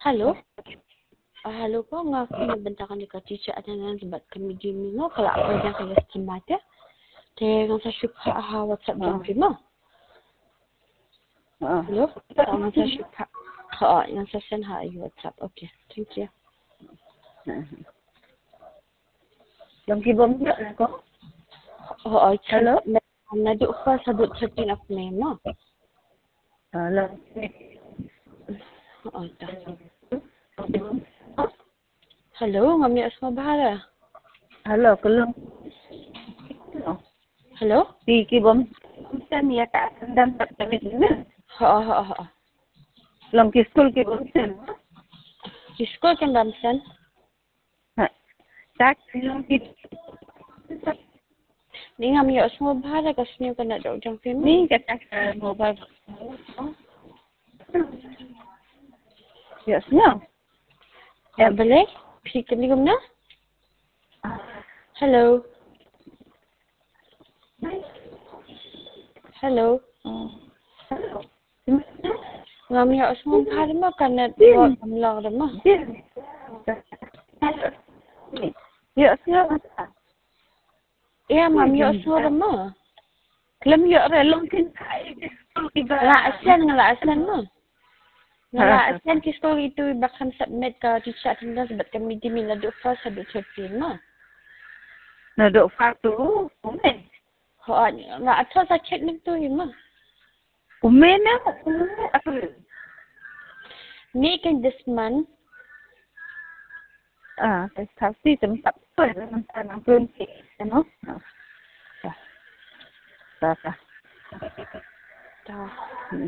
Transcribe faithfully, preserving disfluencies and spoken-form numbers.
Halo? Ah, halo po, nga ako nabentakan ni Katicha at nanan sebab kami gini mo kalau apa yang kaya skimat ya. Kaya nga sa syukha aha WhatsApp Ah. jam mo. Ah. Halo? Nga sa syukha. Oo, nga sa sen ha ay WhatsApp. Okay, thank you. Long kibom na ako. Oo, Hello? Naduk pa sa dut thirteen of May mo. Ah, long. Oo, ta. Halo, nga mi asma bahara. Hello, kulong. Halo? Di kibom. Sen ya ka sandam tak kami na. Oo, oo, oo. Long ki school kibom sen. Kisko kan damsan? Ha. Tak long ki. Ni nga mi asma bahara kasi niyo ka na daw jang film. Ni ka tak mobile. Yes, no. Ya, boleh? Fikir ni gumna? Hello? Hello? Nga mi asma bahara mo ka na daw amlang mo. Yes, no. Iya, nga mi asma mo. Kelam ya re long kin kai school ki ba. Nga aslan, nga aslan mo. Nga aslan kisko itu bakal submit ka teacher attendance sebab kami di mila do first sa do thirteen mo. Na do fa tu. Umen. Ho, nga ato sa check nito mo. Umen na. Apa? Ni kan this month. Ah, pasti tempat tu memang tanah pun, ano? Ah. Tá, tá.